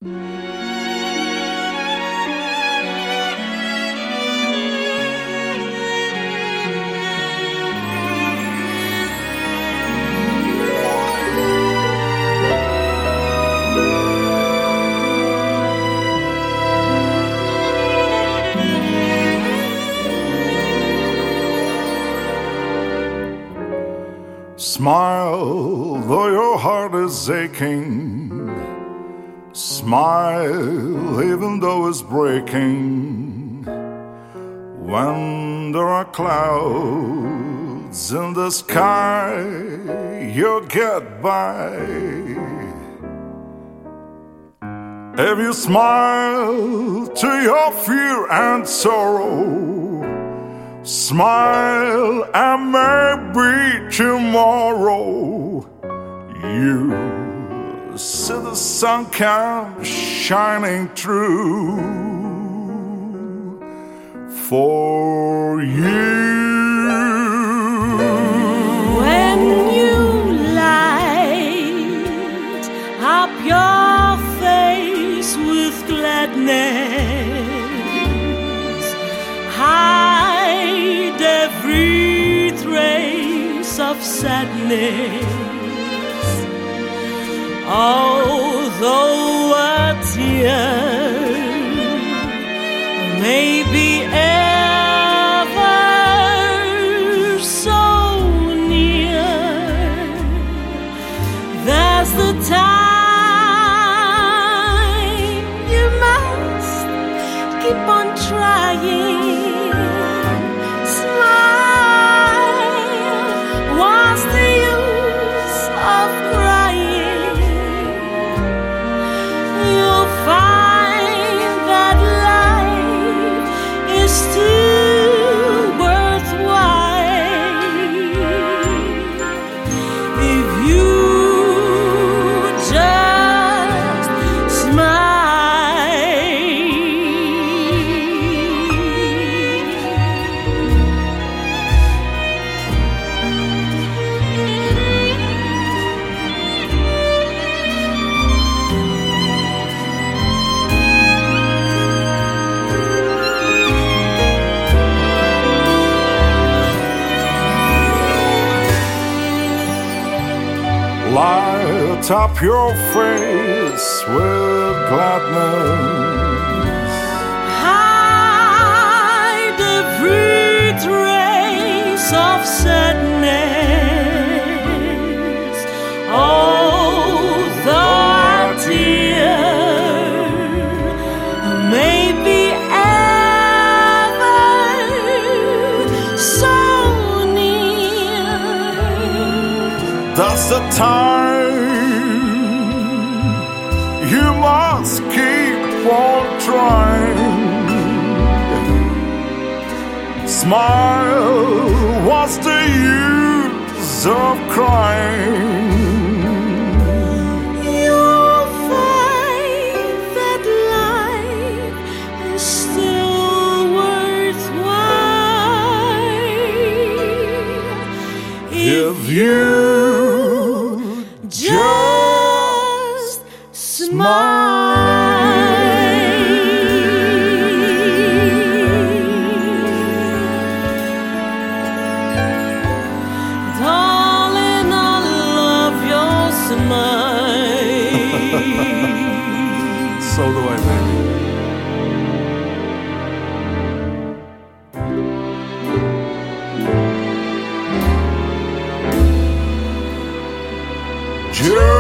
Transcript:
Smile, though your heart is aching. Smile, even though it's breaking. When there are clouds in the sky, you'll get by. If you smile to your fear and sorrow, smile and maybe tomorrow you see the sun come shining through for you. When you light up your face with gladness, hide every trace of sadness. Although a tear may be ever so near, there's the time you must keep on trying. Light up your face with gladness, hide every trace of sadness. Although a tear may be ever so near, that's the time you must keep on trying. Smile, what's the use of crying? You'll find that life is still worthwhile if you just smile. Darling, I love your smile. So do I, baby. Just